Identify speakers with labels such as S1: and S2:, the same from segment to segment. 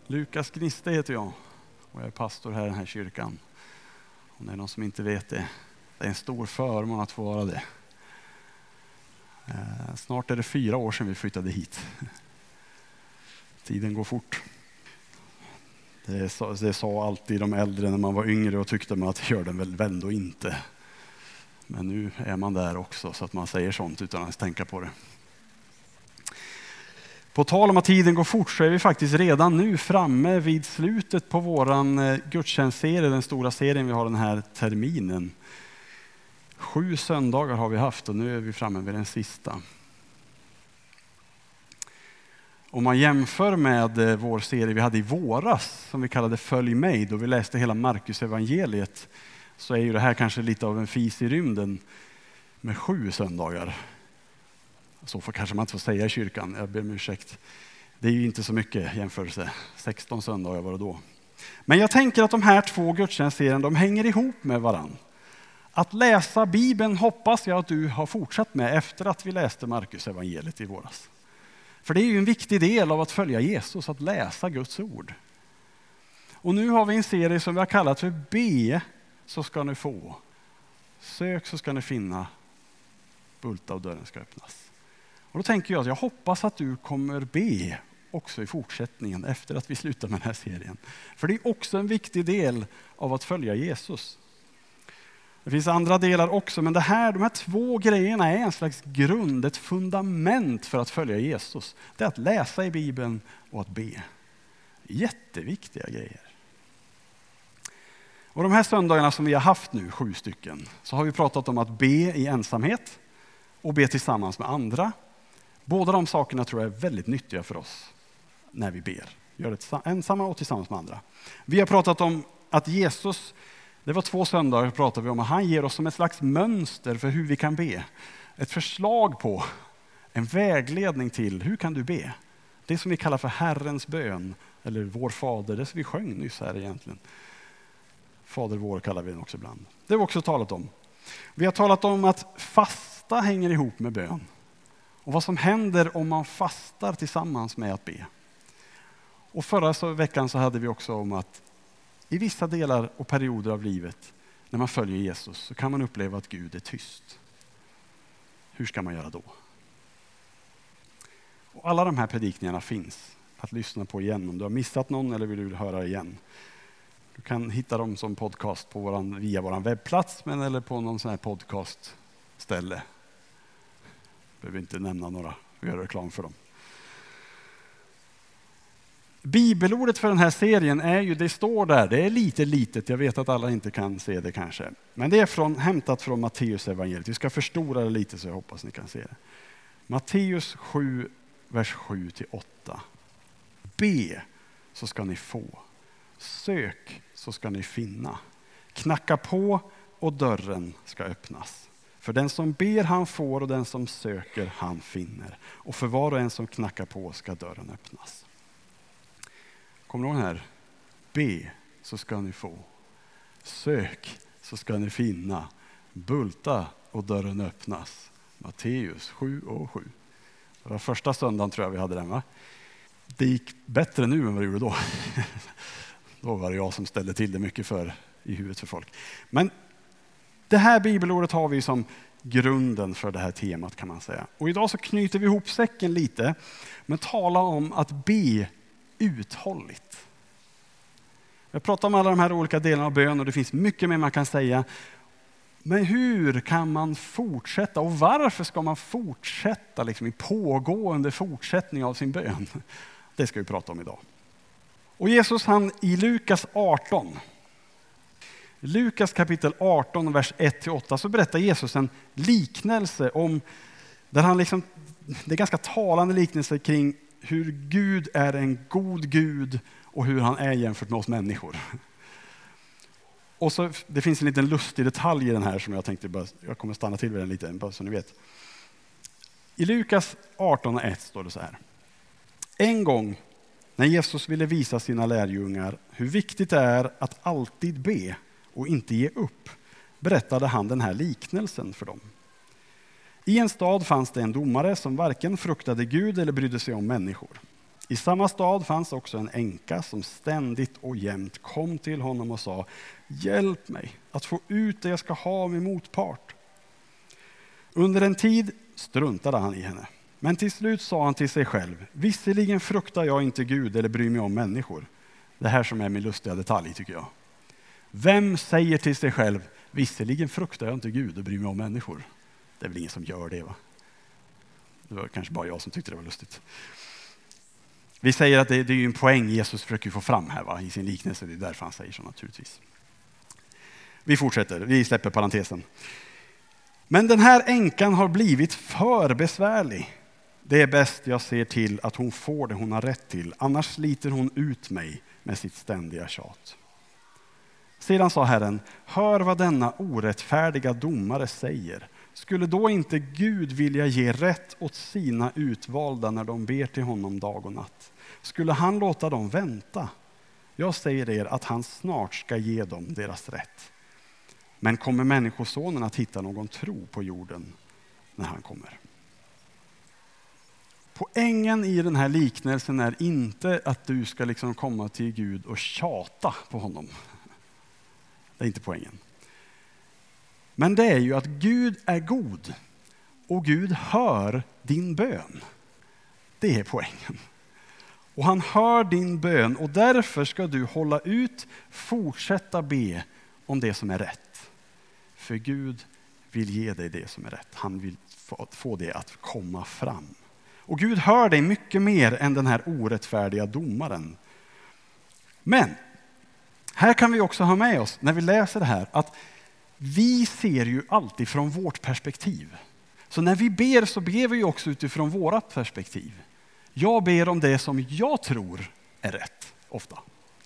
S1: Lukas Gniste heter jag och jag är pastor här i den här kyrkan. Om det är någon som inte vet det, det är en stor förmån att få vara det. Snart är det 4 år sedan vi flyttade hit. Tiden går fort. Det sa alltid de äldre när man var yngre och tyckte man att det gör den väl ändå inte. Men nu är man där också så att man säger sånt utan att tänka på det. På tal om att tiden går fort så är vi faktiskt redan nu framme vid slutet på våran gudstjänstserie, den stora serien vi har den här terminen. 7 söndagar har vi haft och nu är vi framme vid den sista. Om man jämför med vår serie vi hade i våras som vi kallade Följ mig, då vi läste hela Markus evangeliet, så är ju det här kanske lite av en fis i rymden med 7 söndagar. Så kanske man inte får säga i kyrkan, jag ber om ursäkt. Det är ju inte så mycket jämförelse. 16 söndagar var det då. Men jag tänker att de här 2 gudstjänstserierna, de hänger ihop med varann. Att läsa Bibeln hoppas jag att du har fortsatt med efter att vi läste Markus evangeliet i våras. För det är ju en viktig del av att följa Jesus, att läsa Guds ord. Och nu har vi en serie som vi har kallat för Be så ska ni få. Sök så ska ni finna. Bulta och dörren ska öppnas. Och då tänker jag att jag hoppas att du kommer be också i fortsättningen efter att vi slutar med den här serien. För det är också en viktig del av att följa Jesus. Det finns andra delar också, men de här 2 grejerna är en slags grund, ett fundament för att följa Jesus. Det är att läsa i Bibeln och att be. Jätteviktiga grejer. Och de här söndagarna som vi har haft nu, 7 stycken, så har vi pratat om att be i ensamhet och be tillsammans med andra. Båda de sakerna tror jag är väldigt nyttiga för oss när vi ber. Gör det ensamma och tillsammans med andra. Vi har pratat om att Jesus, det var 2 söndagar pratade vi om, att han ger oss som ett slags mönster för hur vi kan be. Ett förslag på, en vägledning till hur kan du be. Det som vi kallar för Herrens bön, eller vår fader, det som vi sjöng nyss här egentligen. Fader vår kallar vi den också ibland. Det har vi också talat om. Vi har talat om att fasta hänger ihop med bön. Och vad som händer om man fastar tillsammans med att be. Och förra veckan så hade vi också om att i vissa delar och perioder av livet när man följer Jesus så kan man uppleva att Gud är tyst. Hur ska man göra då? Och alla de här predikningarna finns att lyssna på igen om du har missat någon eller vill du höra igen. Du kan hitta dem som podcast på via vår webbplats eller på någon sån här podcastställe. Behöver inte nämna några och göra reklam för dem. Bibelordet för den här serien är ju, det står där, det är lite litet, jag vet att alla inte kan se det kanske. Men det är hämtat från Matteus evangeliet. Vi ska förstora det lite så jag hoppas ni kan se det. Matteus 7, vers 7-8. Be så ska ni få. Sök så ska ni finna. Knacka på och dörren ska öppnas. För den som ber han får och den som söker han finner. Och för var och en som knackar på ska dörren öppnas. Kommer du ihåg här? Be så ska ni få. Sök så ska ni finna. Bulta och dörren öppnas. Matteus 7 och 7. Det var första söndagen tror jag vi hade den, va? Det gick bättre nu än vad det gjorde då. Då var det jag som ställde till det mycket i huvudet för folk. Men det här bibelordet har vi som grunden för det här temat kan man säga. Och idag så knyter vi ihop säcken lite. Men talar om att be uthålligt. Jag pratar om alla de här olika delarna av bön och det finns mycket mer man kan säga. Men hur kan man fortsätta och varför ska man fortsätta liksom i pågående fortsättning av sin bön? Det ska vi prata om idag. Och Jesus han i Lukas 18. Lukas kapitel 18 vers 1-8 så berättar Jesus en liknelse om där han liksom, det är ganska talande liknelse kring hur Gud är en god Gud och hur han är jämfört med oss människor. Och så det finns en liten lustig detalj i den här som jag tänkte jag kommer stanna till vid den lite bara så ni vet. I Lukas 18:1 står det så här. En gång när Jesus ville visa sina lärjungar hur viktigt det är att alltid be och inte ge upp, berättade han den här liknelsen för dem. I en stad fanns det en domare som varken fruktade Gud eller brydde sig om människor. I samma stad fanns också en änka som ständigt och jämt kom till honom och sa: hjälp mig att få ut det jag ska ha av min motpart. Under en tid struntade han i henne. Men till slut sa han till sig själv: visserligen fruktar jag inte Gud eller bryr mig om människor. Det här som är min lustiga detalj tycker jag. Vem säger till sig själv: visserligen fruktar jag inte Gud och bryr mig om människor? Det är väl ingen som gör det, va? Det var kanske bara jag som tyckte det var lustigt. Vi säger att det är ju en poäng Jesus försöker få fram här, va? I sin liknelse. Det är därför han säger så naturligtvis. Vi fortsätter, vi släpper parentesen. Men den här änkan har blivit för besvärlig. Det är bäst jag ser till att hon får det hon har rätt till. Annars sliter hon ut mig med sitt ständiga tjat. Sedan sa Herren: hör vad denna orättfärdiga domare säger. Skulle då inte Gud vilja ge rätt åt sina utvalda när de ber till honom dag och natt? Skulle han låta dem vänta? Jag säger er att han snart ska ge dem deras rätt. Men kommer människosonen att hitta någon tro på jorden när han kommer? Poängen i den här liknelsen är inte att du ska liksom komma till Gud och tjata på honom. Det är inte poängen. Men det är ju att Gud är god och Gud hör din bön. Det är poängen. Och han hör din bön och därför ska du hålla ut, fortsätta be om det som är rätt. För Gud vill ge dig det som är rätt. Han vill få det att komma fram. Och Gud hör dig mycket mer än den här orättfärdiga domaren. Men här kan vi också ha med oss när vi läser det här att vi ser ju alltid från vårt perspektiv. Så när vi ber så ber vi också utifrån vårat perspektiv. Jag ber om det som jag tror är rätt ofta.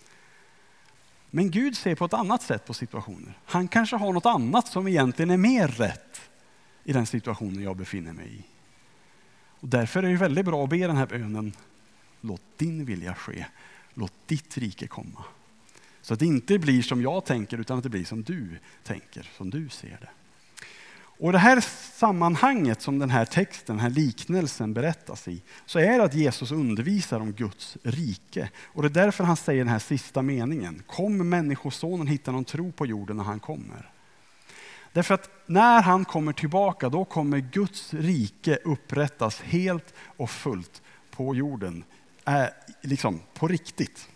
S1: Men Gud ser på ett annat sätt på situationer. Han kanske har något annat som egentligen är mer rätt i den situationen jag befinner mig i. Och därför är det väldigt bra att be den här bönen: låt din vilja ske, låt ditt rike komma. Så att det inte blir som jag tänker utan att det blir som du tänker, som du ser det. Och det här sammanhanget som den här texten, den här liknelsen berättas i, så är det att Jesus undervisar om Guds rike. Och det är därför han säger den här sista meningen: kommer människosonen hitta någon tro på jorden när han kommer? Därför att när han kommer tillbaka, då kommer Guds rike upprättas helt och fullt på jorden. Liksom på riktigt.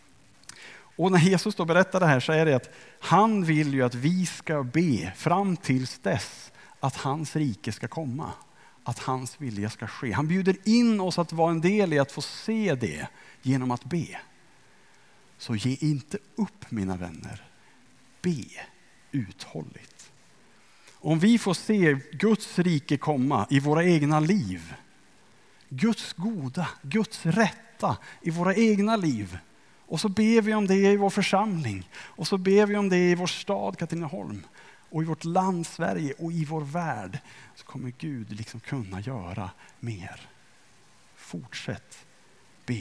S1: Och när Jesus då berättar det här så är det att han vill ju att vi ska be fram tills dess att hans rike ska komma. Att hans vilja ska ske. Han bjuder in oss att vara en del i att få se det genom att be. Så ge inte upp, mina vänner. Be uthålligt. Om vi får se Guds rike komma i våra egna liv, Guds goda, Guds rätta i våra egna liv, och så ber vi om det i vår församling, och så ber vi om det i vår stad Katrineholm, och i vårt land Sverige och i vår värld, så kommer Gud liksom kunna göra mer. Fortsätt be.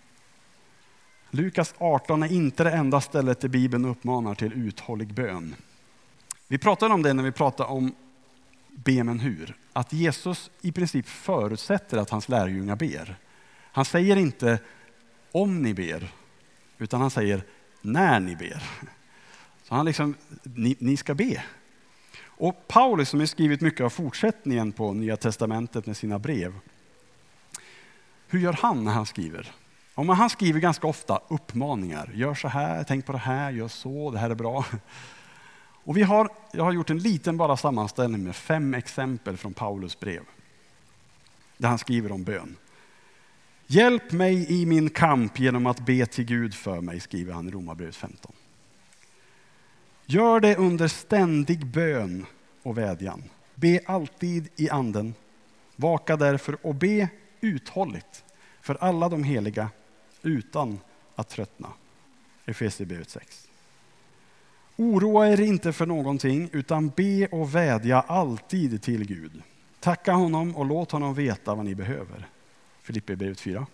S1: Lukas 18 är inte det enda stället i Bibeln uppmanar till uthållig bön. Vi pratade om det när vi pratade om be men hur. Att Jesus i princip förutsätter att hans lärjungar ber. Han säger inte om ni ber, utan han säger när ni ber. Så han liksom, ni ska be. Och Paulus, som har skrivit mycket av fortsättningen på Nya testamentet med sina brev. Hur gör han när han skriver? Ja, men han skriver ganska ofta uppmaningar. Gör så här, tänk på det här, gör så, det här är bra. Och jag har gjort en liten bara sammanställning med 5 exempel från Paulus brev. Där han skriver om bön. Hjälp mig i min kamp genom att be till Gud för mig, skriver han i Romarbrevet 15. Gör det under ständig bön och vädjan. Be alltid i anden. Vaka därför och be uthålligt för alla de heliga utan att tröttna. Efesierbrevet 6. Oroa er inte för någonting utan be och vädja alltid till Gud. Tacka honom och låt honom veta vad ni behöver. Filipperbrevet 4.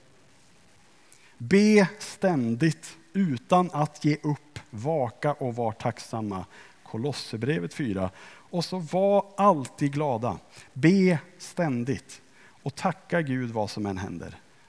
S1: Be ständigt utan att ge upp, vaka och var tacksamma. Kolosserbrevet 4. Och så var alltid glada. Be ständigt och tacka Gud vad som än händer.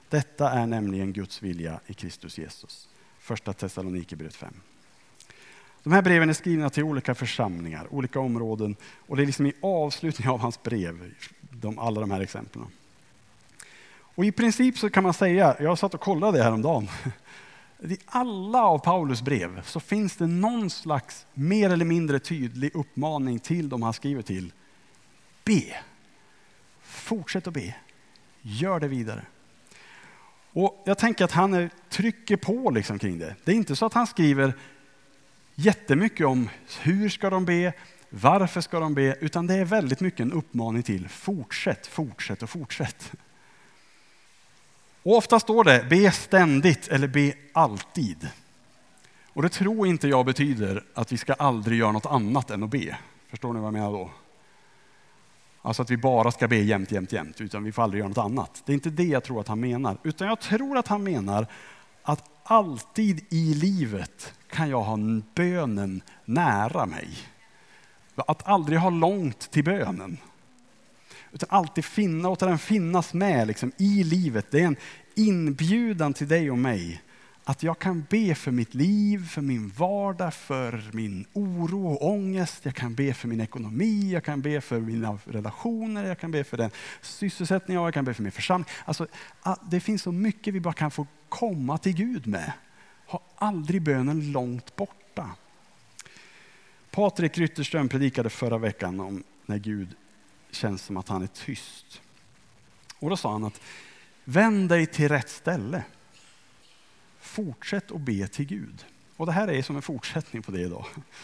S1: Detta är nämligen Guds vilja i Kristus Jesus. Första Thessalonikerbrevet 5. De här breven är skrivna till olika församlingar, olika områden. Och det är liksom i avslutningen av hans brev, alla de här exemplen. Och i princip så kan man säga, jag satt och kollade det här om dagen. I alla av Paulus brev så finns det någon slags mer eller mindre tydlig uppmaning till de han skriver till. Be. Fortsätt att be. Gör det vidare. Och jag tänker att han trycker på liksom kring det. Det är inte så att han skriver jättemycket om hur ska de be, varför ska de be, utan det är väldigt mycket en uppmaning till fortsätt, fortsätt och fortsätt. Och ofta står det be ständigt eller be alltid. Och det tror inte jag betyder att vi ska aldrig göra något annat än att be. Förstår ni vad jag menar då? Alltså att vi bara ska be jämt, utan vi får aldrig göra något annat. Det är inte det jag tror att han menar. Utan jag tror att han menar att alltid i livet kan jag ha bönen nära mig. Att aldrig ha långt till bönen. Utan alltid låta den finnas med liksom, i livet. Det är en inbjudan till dig och mig. Att jag kan be för mitt liv, för min vardag, för min oro och ångest. Jag kan be för min ekonomi, jag kan be för mina relationer, jag kan be för den sysselsättning jag kan be för min församling. Alltså, det finns så mycket vi bara kan få komma till Gud med. Ha aldrig bönen långt borta. Patrik Rytterström predikade förra veckan om när Gud känns som att han är tyst. Och då sa han att vänd dig till rätt ställe. Fortsätt att be till Gud. Och det här är som en fortsättning på det idag.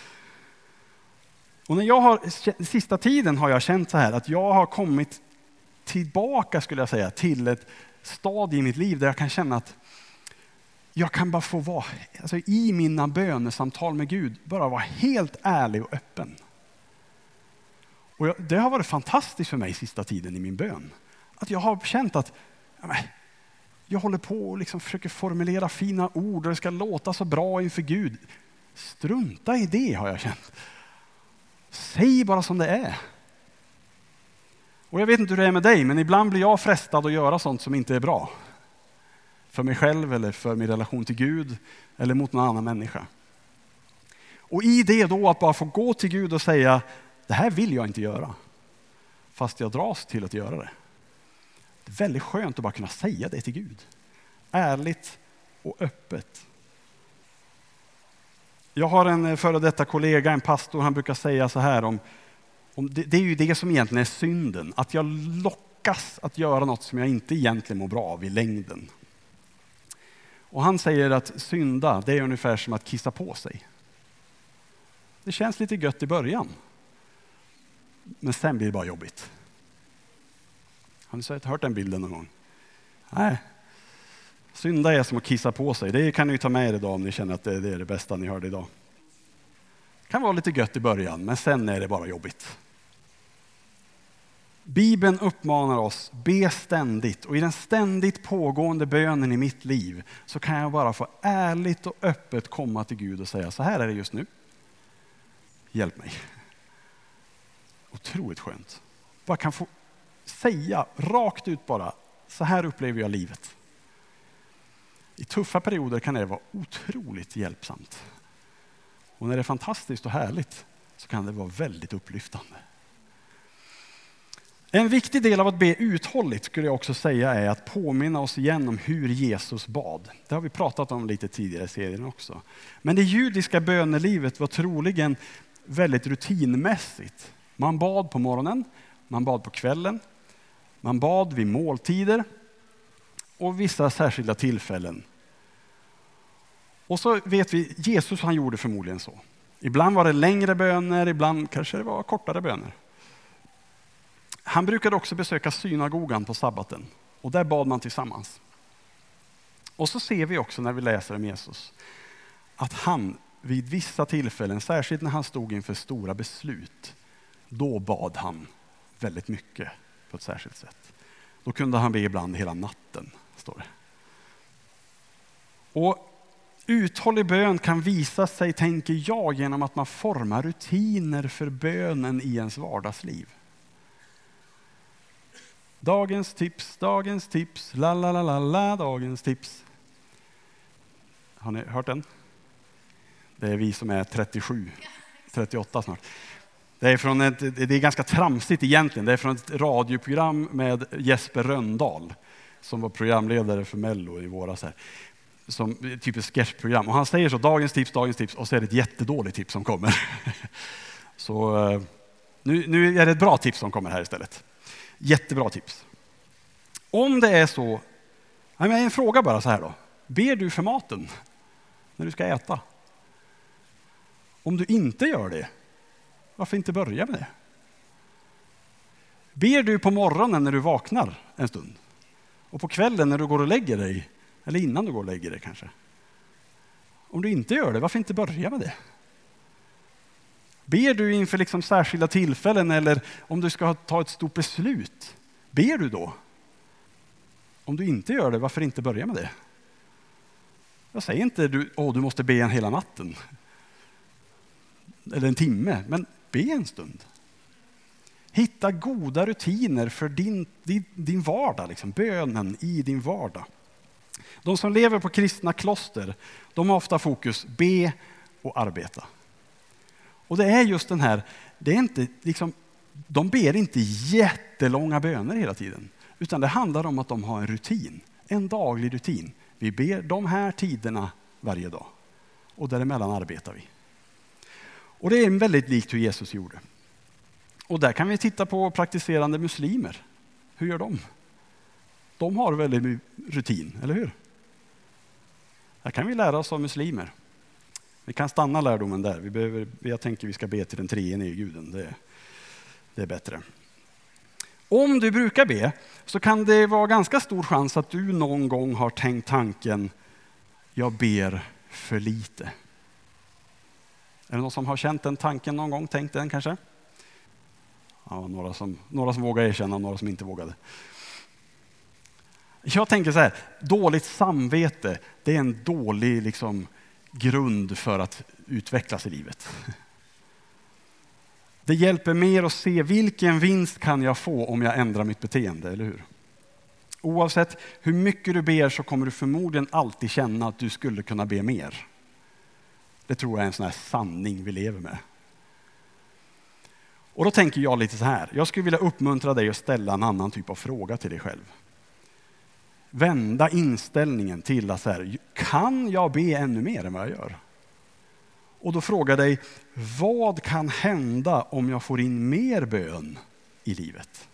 S1: Och sista tiden har jag känt så här att jag har kommit tillbaka skulle jag säga till ett stadie i mitt liv där jag kan känna att jag kan bara få vara alltså i mina bönesamtal med Gud bara vara helt ärlig och öppen. Och det har varit fantastiskt för mig sista tiden i min bön. Att jag har känt att jag håller på och liksom försöker formulera fina ord och det ska låta så bra inför Gud. Strunta i det har jag känt. Säg bara som det är. Och jag vet inte hur det är med dig, men ibland blir jag frestad att göra sånt som inte är bra. För mig själv eller för min relation till Gud eller mot någon annan människa. Och i det då att bara få gå till Gud och säga det här vill jag inte göra. Fast jag dras till att göra det. Det är väldigt skönt att bara kunna säga det till Gud. Ärligt och öppet. Jag har en före detta kollega, en pastor, han brukar säga så här om det är ju det som egentligen är synden. Att jag lockas att göra något som jag inte egentligen mår bra av i längden. Och han säger att synda, det är ungefär som att kissa på sig. Det känns lite gött i början. Men sen blir det bara jobbigt. Har ni hört den bilden någon gång? Nej. Synda är som att kissa på sig. Det kan ni ta med er idag om ni känner att det är det bästa ni hörde idag. Det kan vara lite gött i början, men sen är det bara jobbigt. Bibeln uppmanar oss, be ständigt. Och i den ständigt pågående bönen i mitt liv så kan jag bara få ärligt och öppet komma till Gud och säga så här är det just nu. Hjälp mig. Otroligt skönt. Bara kan få säga rakt ut bara, så här upplever jag livet. I tuffa perioder kan det vara otroligt hjälpsamt. Och när det är fantastiskt och härligt så kan det vara väldigt upplyftande. En viktig del av att be uthålligt skulle jag också säga är att påminna oss igen om hur Jesus bad. Det har vi pratat om lite tidigare i serien också. Men det judiska bönelivet var troligen väldigt rutinmässigt. Man bad på morgonen, man bad på kvällen, man bad vid måltider och vissa särskilda tillfällen. Och så vet vi, Jesus han gjorde förmodligen så. Ibland var det längre böner, ibland kanske det var kortare böner. Han brukade också besöka synagogan på sabbaten och där bad man tillsammans. Och så ser vi också när vi läser om Jesus att han vid vissa tillfällen, särskilt när han stod inför stora beslut, då bad han väldigt mycket på ett särskilt sätt. Då kunde han be ibland hela natten, står det. Och uthållig bön kan visa sig, tänker jag, genom att man formar rutiner för bönen i ens vardagsliv. Dagens tips, la la la la la, dagens tips. Har ni hört den? Det är vi som är 37, 38 snart. Det är ganska tramsigt egentligen. Det är från ett radioprogram med Jesper Rönndahl som var programledare för Mello i våras här. Som typ ett sketchprogram. Och han säger så, dagens tips, och så är det ett jättedåligt tips som kommer. Så nu är det ett bra tips som kommer här istället. Jättebra tips. Om det är så, en fråga bara så här då. Ber du för maten när du ska äta? Om du inte gör det, varför inte börja med det? Ber du på morgonen när du vaknar en stund? Och på kvällen när du går och lägger dig? Eller innan du går och lägger dig kanske? Om du inte gör det, varför inte börja med det? Ber du inför liksom särskilda tillfällen eller om du ska ta ett stort beslut? Ber du då? Om du inte gör det, varför inte börja med det? Jag säger inte du måste be en hela natten. Eller en timme, men be en stund. Hitta goda rutiner för din vardag, liksom, bönen i din vardag. De som lever på kristna kloster, de har ofta fokus be och arbeta. Och det är just den här, det är inte liksom, de ber inte jättelånga böner hela tiden, utan det handlar om att de har en rutin, en daglig rutin. Vi ber de här tiderna varje dag och däremellan arbetar vi. Och det är väldigt likt hur Jesus gjorde. Och där kan vi titta på praktiserande muslimer. Hur gör de? De har väldigt rutin, eller hur? Där kan vi lära oss av muslimer. Vi kan stanna lärdomen där. Jag tänker vi ska be till den treenige Guden. Det är bättre. Om du brukar be så kan det vara ganska stor chans att du någon gång har tänkt tanken jag ber för lite. Är det någon som har känt den tanken någon gång? Tänkt den kanske? Ja, några som vågar erkänna, några som inte vågade. Jag tänker så här, dåligt samvete, det är en dålig liksom, grund för att utvecklas i livet. Det hjälper mer att se vilken vinst kan jag få om jag ändrar mitt beteende, eller hur? Oavsett hur mycket du ber så kommer du förmodligen alltid känna att du skulle kunna be mer. Det tror jag är en sån här sanning vi lever med. Och då tänker jag lite så här. Jag skulle vilja uppmuntra dig att ställa en annan typ av fråga till dig själv. Vända inställningen till att så här, kan jag be ännu mer än vad jag gör? Och då fråga dig, vad kan hända om jag får in mer bön i livet?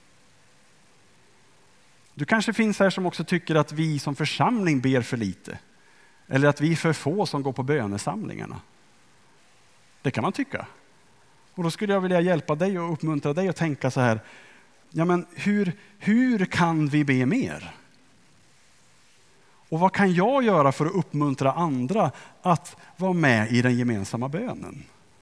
S1: Du kanske finns här som också tycker att vi som församling ber för lite. Eller att vi är för få som går på bönesamlingarna. Det kan man tycka. Och då skulle jag vilja hjälpa dig och uppmuntra dig att tänka så här. Ja, men hur kan vi be mer? Och vad kan jag göra för att uppmuntra andra att vara med i den gemensamma bönen?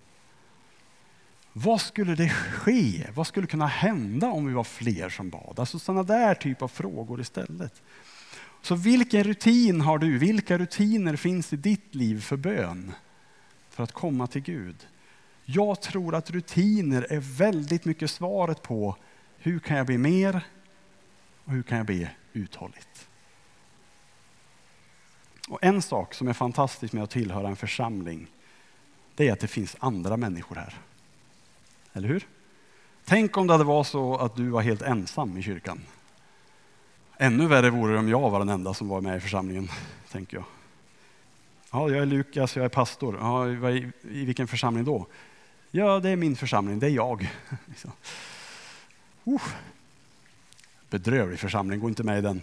S1: Vad skulle det ske? Vad skulle kunna hända om vi var fler som bad? Alltså sådana där typ av frågor istället. Så vilken rutin har du? Vilka rutiner finns i ditt liv för bön? För att komma till Gud? Jag tror att rutiner är väldigt mycket svaret på hur kan jag be mer och hur kan jag be uthålligt. Och en sak som är fantastisk med att tillhöra en församling, det är att det finns andra människor här. Eller hur? Tänk om det hade varit så att du var helt ensam i kyrkan. Ännu värre vore det om jag var den enda som var med i församlingen, tänker jag. Ja, jag är Lukas, jag är pastor. Ja, i vilken församling då? Ja, det är min församling, det är jag. Bedrövlig församling, gå inte med i den.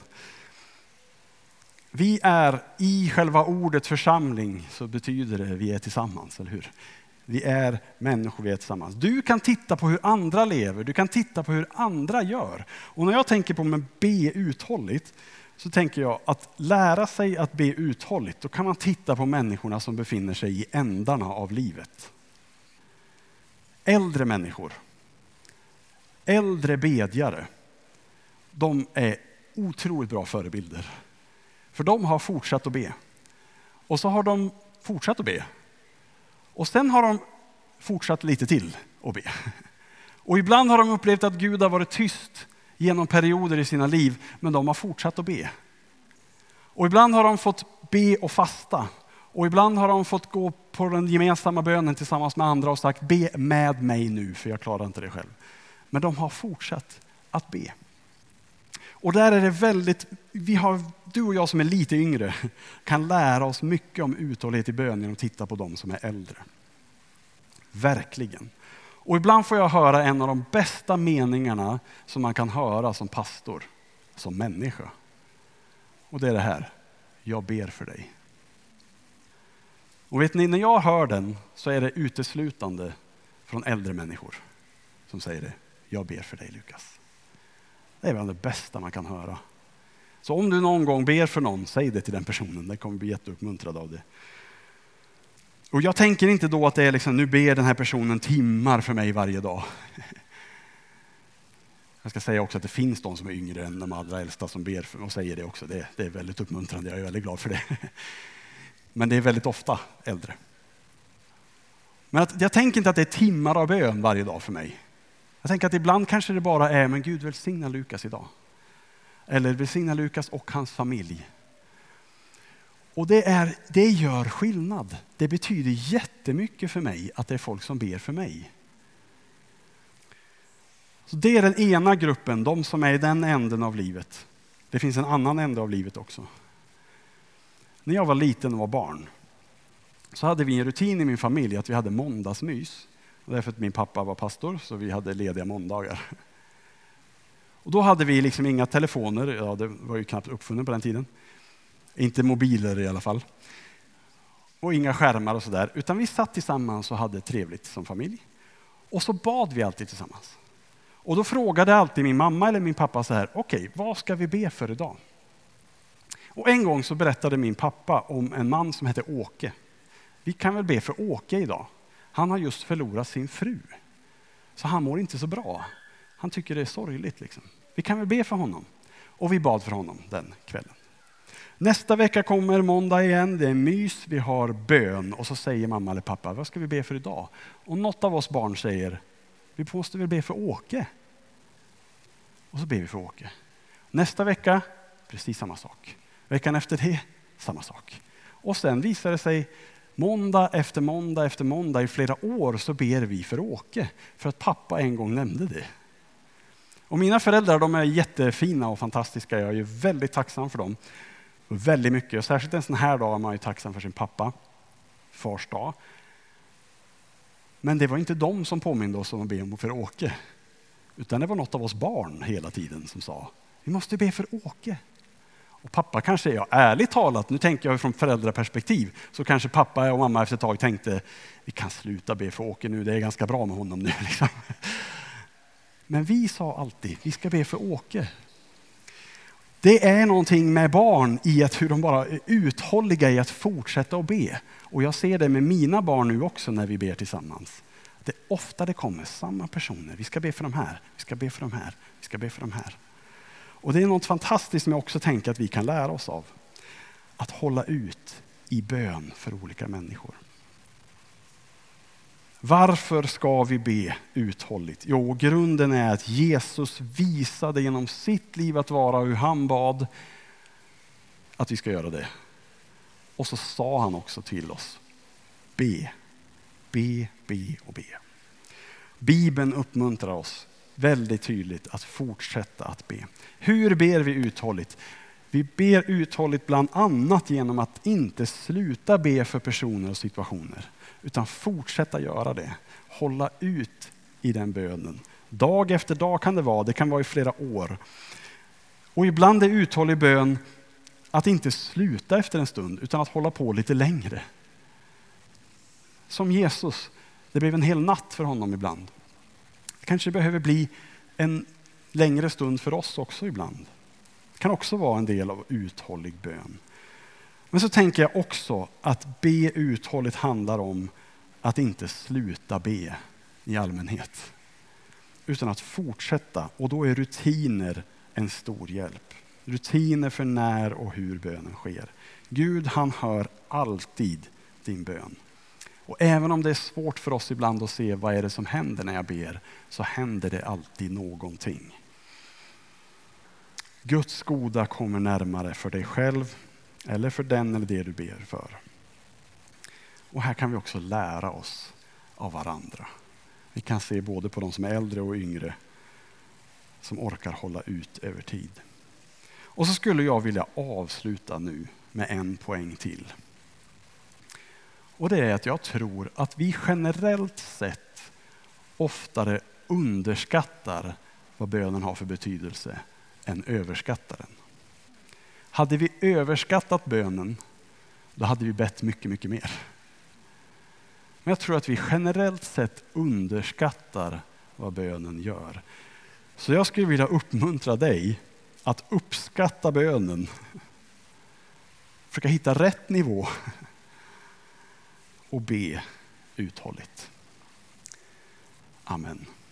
S1: Vi är i själva ordet församling, så betyder det vi är tillsammans, eller hur? Vi är människor, vi är tillsammans. Du kan titta på hur andra lever, du kan titta på hur andra gör. Och när jag tänker på att be uthålligt, så tänker jag att lära sig att be uthålligt, då kan man titta på människorna som befinner sig i ändarna av livet. Äldre människor, äldre bedjare, de är otroligt bra förebilder. För de har fortsatt att be. Och så har de fortsatt att be. Och sen har de fortsatt lite till att be. Och ibland har de upplevt att Gud har varit tyst genom perioder i sina liv, men de har fortsatt att be. Och ibland har de fått be och fasta. Och ibland har de fått gå på den gemensamma bönen tillsammans med andra och sagt be med mig nu, för jag klarar inte det själv. Men de har fortsatt att be. Och där är det väldigt, du och jag som är lite yngre kan lära oss mycket om uthållighet i bön genom att titta på dem som är äldre. Verkligen. Och ibland får jag höra en av de bästa meningarna som man kan höra som pastor, som människa. Och det är det här: jag ber för dig. Och vet ni, när jag hör den så är det uteslutande från äldre människor som säger det. Jag ber för dig, Lukas. Det är väl det bästa man kan höra. Så om du någon gång ber för någon, säg det till den personen. Den kommer bli jätteuppmuntrad av det. Och jag tänker inte då att det är liksom, nu ber den här personen timmar för mig varje dag. Jag ska säga också att det finns de som är yngre än de allra äldsta som ber för, och säger det också. Det är väldigt uppmuntrande, jag är väldigt glad för det. Men det är väldigt ofta äldre. Men jag tänker inte att det är timmar av bön varje dag för mig. Jag tänker att ibland kanske det bara är, men Gud välsigna Lukas idag. Eller välsigna Lukas och hans familj. Och det gör skillnad. Det betyder jättemycket för mig att det är folk som ber för mig. Så det är den ena gruppen, de som är i den änden av livet. Det finns en annan ände av livet också. När jag var liten och var barn så hade vi en rutin i min familj att vi hade måndagsmys. Och därför att min pappa var pastor så vi hade lediga måndagar. Och då hade vi liksom inga telefoner, ja, det var ju knappt uppfunnen på den tiden. Inte mobiler i alla fall. Och inga skärmar och sådär. Utan vi satt tillsammans och hade trevligt som familj. Och så bad vi alltid tillsammans. Och då frågade alltid min mamma eller min pappa så här: okej, vad ska vi be för idag? Och en gång så berättade min pappa om en man som hette Åke. Vi kan väl be för Åke idag. Han har just förlorat sin fru. Så han mår inte så bra. Han tycker det är sorgligt liksom. Vi kan väl be för honom. Och vi bad för honom den kvällen. Nästa vecka kommer måndag igen. Det är mys, vi har bön. Och så säger mamma eller pappa: vad ska vi be för idag? Och något av oss barn säger: vi måste väl be för Åke. Och så ber vi för Åke. Nästa vecka, precis samma sak. Veckan efter det, samma sak. Och sen visar det sig, måndag efter måndag efter måndag i flera år så ber vi för Åke. För att pappa en gång nämnde det. Och mina föräldrar, de är jättefina och fantastiska. Jag är ju väldigt tacksam för dem. Och väldigt mycket. Och särskilt en sån här dag är man ju tacksam för sin pappa. Fars dag. Men det var inte de som påminde oss om att be om för Åke. Utan det var något av oss barn hela tiden som sa: vi måste be för Åke. Och pappa kanske, ja, ärligt talat, nu tänker jag från föräldraperspektiv, så kanske pappa och mamma efter ett tag tänkte: vi kan sluta be för Åke nu, det är ganska bra med honom nu. Liksom. Men vi sa alltid: vi ska be för Åke. Det är någonting med barn i att hur de bara är uthålliga i att fortsätta att be. Och jag ser det med mina barn nu också när vi ber tillsammans. Det är ofta det kommer samma personer. Vi ska be för de här, vi ska be för de här, vi ska be för de här. Och det är något fantastiskt som jag också tänker att vi kan lära oss av. Att hålla ut i bön för olika människor. Varför ska vi be uthålligt? Jo, grunden är att Jesus visade genom sitt liv att vara hur han bad att vi ska göra det. Och så sa han också till oss: be, be, be och be. Bibeln uppmuntrar oss väldigt tydligt att fortsätta att be. Hur ber vi uthålligt? Vi ber uthålligt bland annat genom att inte sluta be för personer och situationer, utan fortsätta göra det. Hålla ut i den bönen. Dag efter dag kan det kan vara i flera år. Och ibland är uthållig bön att inte sluta efter en stund, utan att hålla på lite längre. Som Jesus, det blev en hel natt för honom ibland. Det kanske behöver bli en längre stund för oss också ibland. Det kan också vara en del av uthållig bön. Men så tänker jag också att be uthålligt handlar om att inte sluta be i allmänhet. Utan att fortsätta, och då är rutiner en stor hjälp. Rutiner för när och hur bönen sker. Gud, han hör alltid din bön. Och även om det är svårt för oss ibland att se vad är det som händer när jag ber, så händer det alltid någonting. Guds goda kommer närmare för dig själv eller för den eller det du ber för. Och här kan vi också lära oss av varandra. Vi kan se både på de som är äldre och yngre som orkar hålla ut över tid. Och så skulle jag vilja avsluta nu med en poäng till. Och det är att jag tror att vi generellt sett oftare underskattar vad bönen har för betydelse än överskattar den. Hade vi överskattat bönen, då hade vi bett mycket, mycket mer. Men jag tror att vi generellt sett underskattar vad bönen gör. Så jag skulle vilja uppmuntra dig att uppskatta bönen. Försöka hitta rätt nivå och be uthålligt. Amen.